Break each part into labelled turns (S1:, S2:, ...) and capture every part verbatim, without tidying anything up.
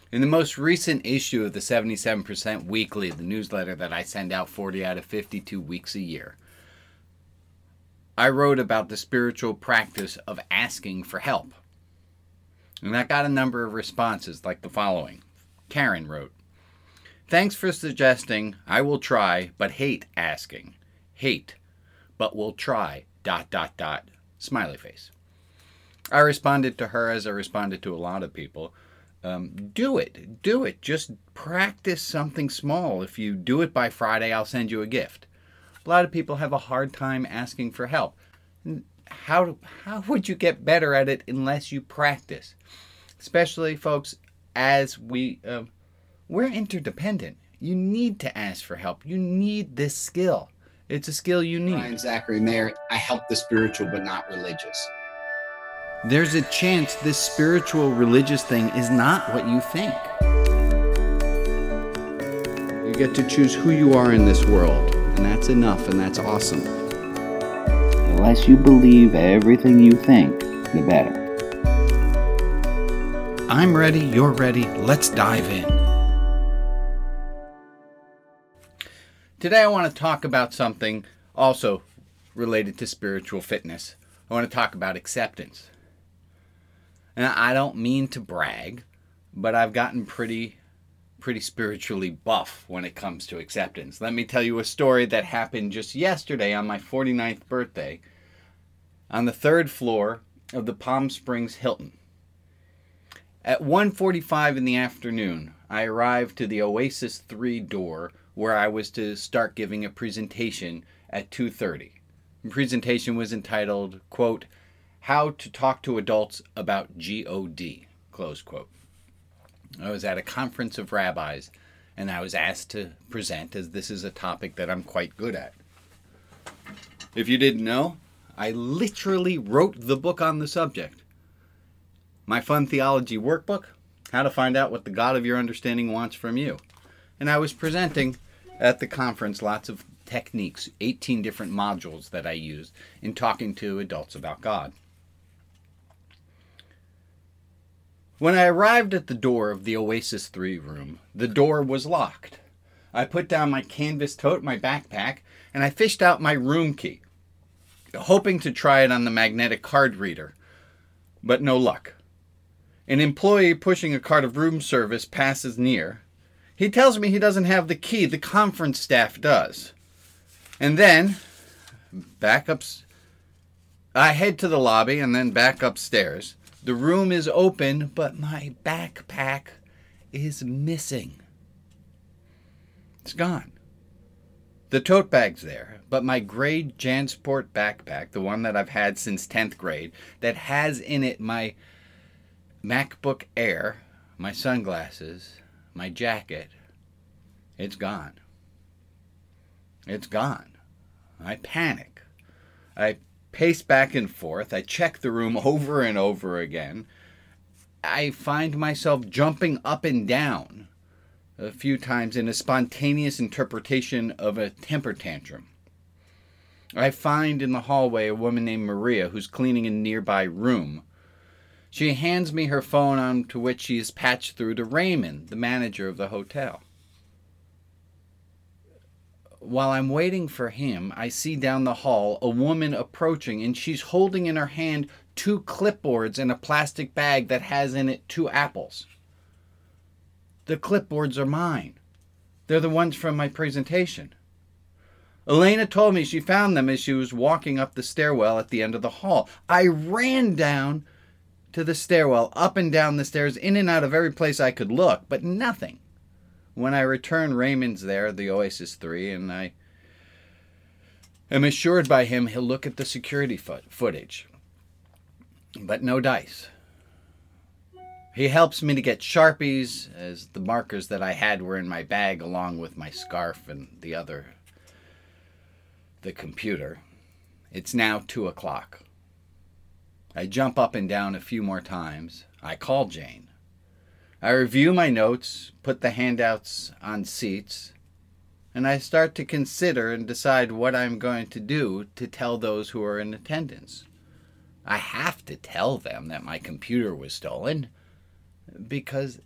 S1: In the most recent issue of the seventy-seven percent Weekly, the newsletter that I send out forty out of fifty-two weeks a year, I wrote about the spiritual practice of asking for help. And I got a number of responses like the following. Karen wrote, "Thanks for suggesting I will try, but hate asking. Hate, but will try, dot, dot, dot, smiley face." I responded to her as I responded to a lot of people. Um, do it. Do it. Just practice something small. If you do it by Friday, I'll send you a gift. A lot of people have a hard time asking for help. How, how would you get better at it unless you practice? Especially, folks, as we, uh, we're interdependent. You need to ask for help. You need this skill. It's a skill you need.
S2: Ryan Zachary Mayer, I help the spiritual but not religious.
S1: There's a chance this spiritual religious thing is not what you think. You get to choose who you are in this world, and that's enough, and that's awesome.
S3: The less you believe everything you think, the better.
S1: I'm ready, you're ready, let's dive in. Today I want to talk about something also related to spiritual fitness. I want to talk about acceptance. And I don't mean to brag, but I've gotten pretty, pretty spiritually buff when it comes to acceptance. Let me tell you a story that happened just yesterday on my forty-ninth birthday on the third floor of the Palm Springs Hilton. At one forty-five in the afternoon, I arrived to the Oasis three door where I was to start giving a presentation at two thirty. The presentation was entitled, quote, "How to Talk to Adults About G O D," close quote. I was at a conference of rabbis, and I was asked to present as this is a topic that I'm quite good at. If you didn't know, I literally wrote the book on the subject. My Fun Theology Workbook, How to Find Out What the God of Your Understanding Wants from You. And I was presenting at the conference lots of techniques, eighteen different modules that I used in talking to adults about God. When I arrived at the door of the Oasis three room, the door was locked. I put down my canvas tote, my backpack, and I fished out my room key, hoping to try it on the magnetic card reader, but no luck. An employee pushing a cart of room service passes near. He tells me he doesn't have the key, the conference staff does. And then, back up, I head to the lobby and then back upstairs. The room is open, but my backpack is missing. It's gone. The tote bag's there, but my gray JanSport backpack, the one that I've had since tenth grade, that has in it my MacBook Air, my sunglasses, my jacket, it's gone. It's gone. I panic. I pace back and forth. I check the room over and over again. I find myself jumping up and down a few times in a spontaneous interpretation of a temper tantrum. I find in the hallway a woman named Maria who's cleaning a nearby room. She hands me her phone, onto which she is patched through to Raymond, the manager of the hotel. While I'm waiting for him, I see down the hall a woman approaching, and she's holding in her hand two clipboards and a plastic bag that has in it two apples. The clipboards are mine. They're the ones from my presentation. Elena told me she found them as she was walking up the stairwell at the end of the hall. I ran down to the stairwell, up and down the stairs, in and out of every place I could look, but nothing. When I return, Raymond's there, the Oasis three, and I am assured by him he'll look at the security fo- footage. But no dice. He helps me to get Sharpies, as the markers that I had were in my bag, along with my scarf and the other, the computer. It's now two o'clock. I jump up and down a few more times. I call Jane. I review my notes, put the handouts on seats, and I start to consider and decide what I'm going to do to tell those who are in attendance. I have to tell them that my computer was stolen because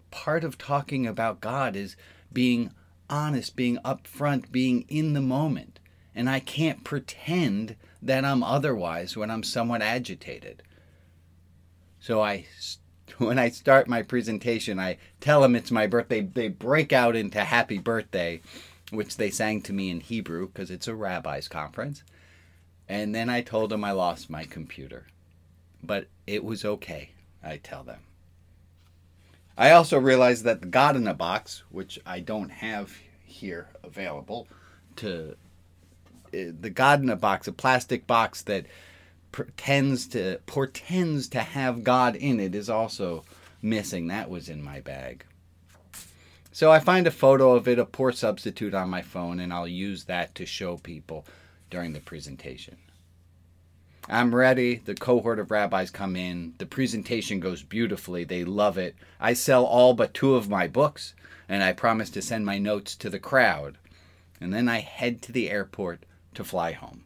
S1: part of talking about God is being honest, being upfront, being in the moment. And I can't pretend that I'm otherwise when I'm somewhat agitated. So I, when I start my presentation, I tell them it's my birthday. They break out into happy birthday, which they sang to me in Hebrew because it's a rabbi's conference. And then I told them I lost my computer. But it was okay, I tell them. I also realized that the God in a Box, which I don't have here available, to the God in a Box, a plastic box that pretends to portends to have God in it, is also missing. That was in my bag. So I find a photo of it, a poor substitute, on my phone, and I'll use that to show people during the presentation. I'm ready. The cohort of rabbis come in. The presentation goes beautifully. They love it. I sell all but two of my books, and I promise to send my notes to the crowd. And then I head to the airport to fly home.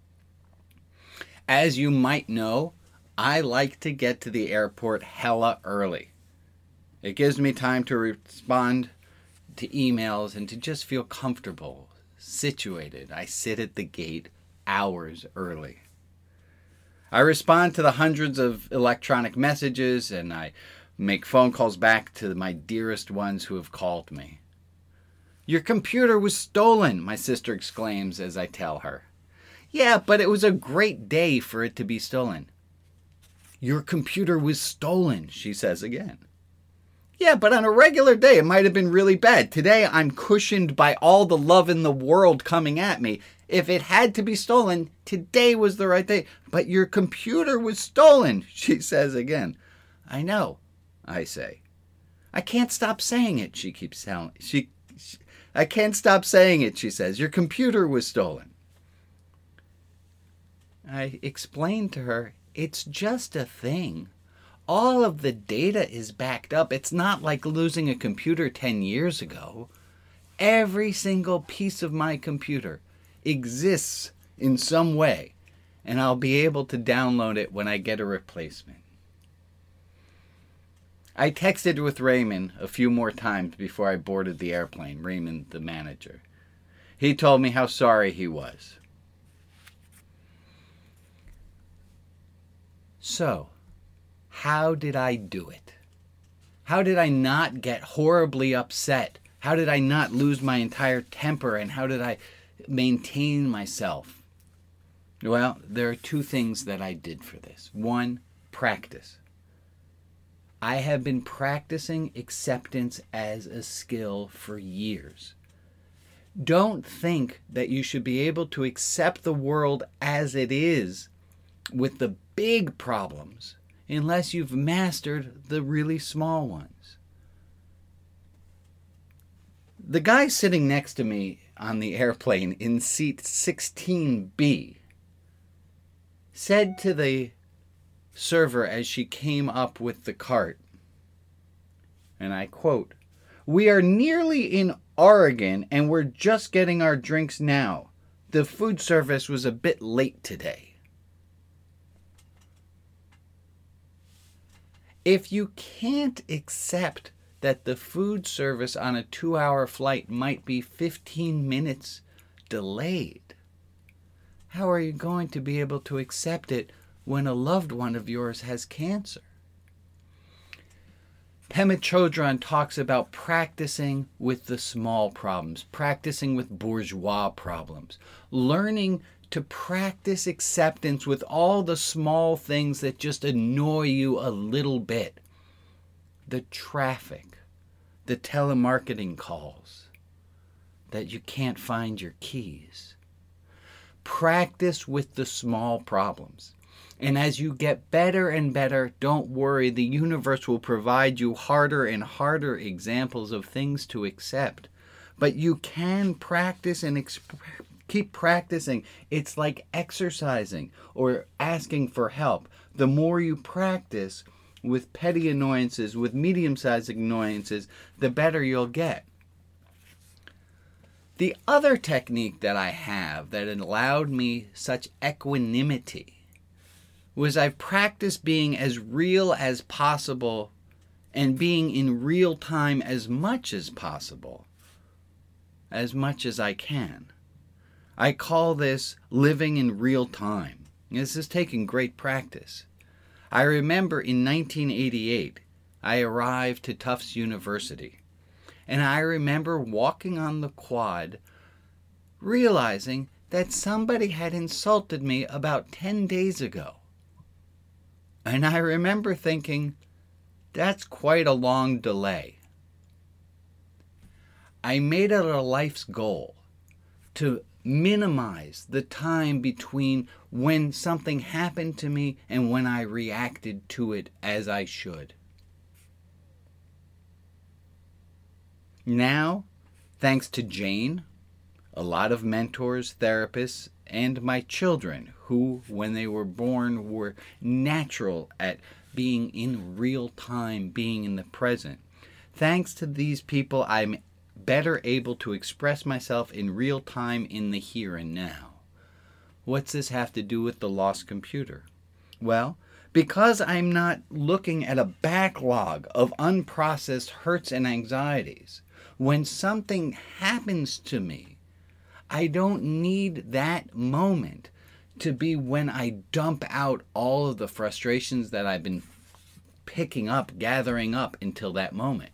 S1: As you might know, I like to get to the airport hella early. It gives me time to respond to emails and to just feel comfortable, situated. I sit at the gate hours early. I respond to the hundreds of electronic messages, and I make phone calls back to my dearest ones who have called me. "Your computer was stolen," my sister exclaims as I tell her. "Yeah, but it was a great day for it to be stolen." "Your computer was stolen," she says again. "Yeah, but on a regular day it might have been really bad. Today I'm cushioned by all the love in the world coming at me. If it had to be stolen, today was the right day. But your computer was stolen," she says again. "I know," I say. "I can't stop saying it," she keeps telling she, she I can't stop saying it, she says. "Your computer was stolen." I explain to her, it's just a thing. All of the data is backed up. It's not like losing a computer ten years ago. Every single piece of my computer exists in some way, and I'll be able to download it when I get a replacement. I texted with Raymond a few more times before I boarded the airplane, Raymond, the manager. He told me how sorry he was. So, how did I do it? How did I not get horribly upset? How did I not lose my entire temper? And how did I maintain myself? Well, there are two things that I did for this. One, practice. I have been practicing acceptance as a skill for years. Don't think that you should be able to accept the world as it is with the big problems unless you've mastered the really small ones. The guy sitting next to me on the airplane in seat sixteen B said to the server as she came up with the cart, and I quote, "We are nearly in Oregon and we're just getting our drinks now. The food service was a bit late today." If you can't accept that the food service on a two-hour flight might be fifteen minutes delayed, how are you going to be able to accept it when a loved one of yours has cancer? Pema Chodron talks about practicing with the small problems, practicing with bourgeois problems, learning to practice acceptance with all the small things that just annoy you a little bit. The traffic, the telemarketing calls, that you can't find your keys. Practice with the small problems. And as you get better and better, don't worry, the universe will provide you harder and harder examples of things to accept. But you can practice and exp- keep practicing. It's like exercising or asking for help. The more you practice with petty annoyances, with medium-sized annoyances, the better you'll get. The other technique that I have that allowed me such equanimity was I've practiced being as real as possible and being in real time as much as possible, as much as I can. I call this living in real time. This is taking great practice. I remember in nineteen eighty-eight, I arrived to Tufts University, and I remember walking on the quad, realizing that somebody had insulted me about ten days ago. And I remember thinking, that's quite a long delay. I made it a life's goal to minimize the time between when something happened to me and when I reacted to it as I should. Now, thanks to Jane, a lot of mentors, therapists, and my children who, when they were born, were natural at being in real time, being in the present. Thanks to these people, I'm better able to express myself in real time in the here and now. What's this have to do with the lost computer? Well, because I'm not looking at a backlog of unprocessed hurts and anxieties. When something happens to me, I don't need that moment to be when I dump out all of the frustrations that I've been picking up, gathering up until that moment.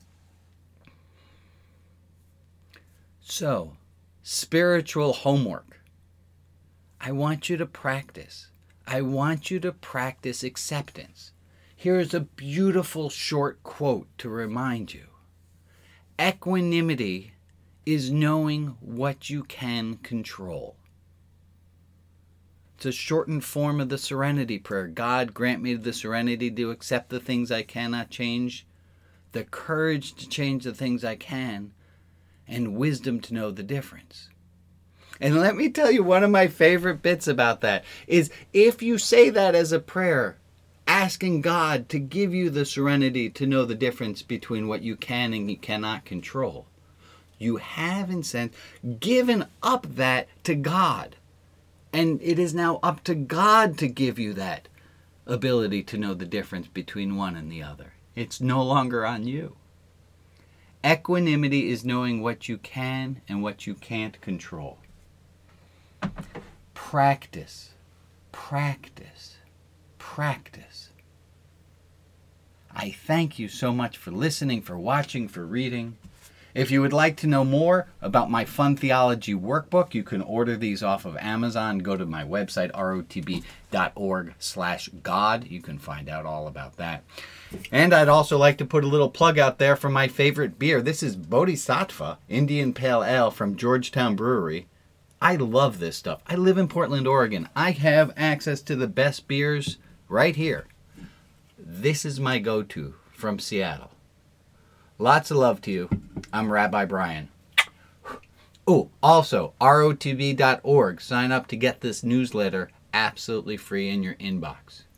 S1: So, spiritual homework. I want you to practice. I want you to practice acceptance. Here's a beautiful short quote to remind you. Equanimity is knowing what you can control. It's a shortened form of the serenity prayer. God, grant me the serenity to accept the things I cannot change, the courage to change the things I can, and wisdom to know the difference. And let me tell you, one of my favorite bits about that is if you say that as a prayer, asking God to give you the serenity to know the difference between what you can and you cannot control, you have, in a sense, given up that to God. And it is now up to God to give you that ability to know the difference between one and the other. It's no longer on you. Equanimity is knowing what you can and what you can't control. Practice, practice, practice. I thank you so much for listening, for watching, for reading. If you would like to know more about my Fun Theology workbook, you can order these off of Amazon. Go to my website, rotb.org slash God. You can find out all about that. And I'd also like to put a little plug out there for my favorite beer. This is Bodhisattva Indian Pale Ale from Georgetown Brewery. I love this stuff. I live in Portland, Oregon. I have access to the best beers right here. This is my go-to from Seattle. Lots of love to you. I'm Rabbi Brian. Oh, also, R O T B dot org. Sign up to get this newsletter absolutely free in your inbox.